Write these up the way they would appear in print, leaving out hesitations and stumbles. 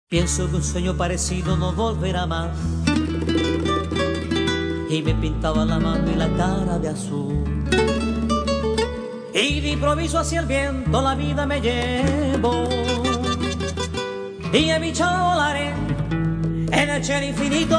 Pienso que un sueño parecido no volverá más. Y me pintaba la mano y la cara de azul. Y de improviso hacia el viento la vida me llevo. Y he bichado volaré en el cielo infinito.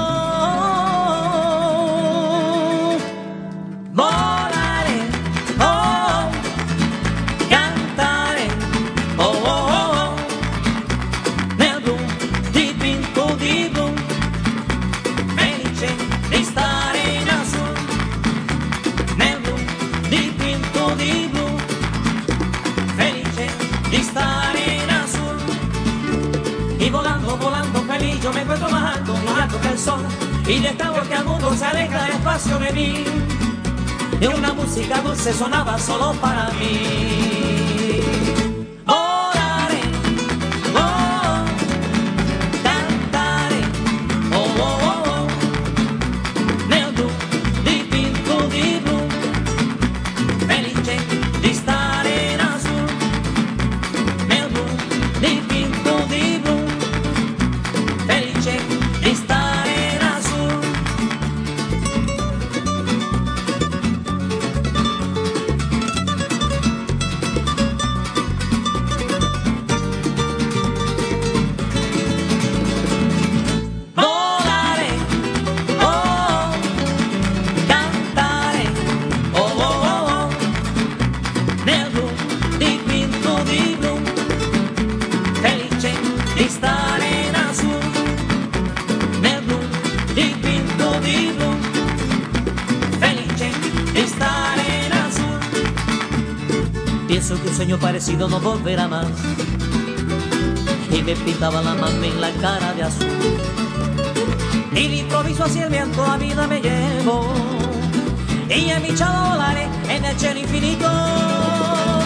Volaré, oh, cantaré, oh, oh, oh, nel blu dipinto di blu, felice di stare in azzurro, nel blu dipinto di blu, felice di stare in azzurro. Y volando, volando feliz yo me encuentro más alto que el sol. Y de esta voz que al mundo se aleja despacio me vi. Y una música dulce sonaba solo para mí. Volaré, oh, cantaré, oh, oh, oh, oh, nel blu dipinto di blu, felice di stare in azzurro, nel blu dipinto di blu, felice di stare in azzurro. Volare, oh, cantare, oh, oh, oh, oh, nel blu dipinto di blu, felice di stare in azzurro, nel blu dipinto di blu, felice di stare in azzurro. Pienso que un sueño parecido no volverá más. Y me pintaba la mano en la cara de azul. Y de improviso hacia el viento la vida me llevó. Y he bichado volaré en el cielo infinito.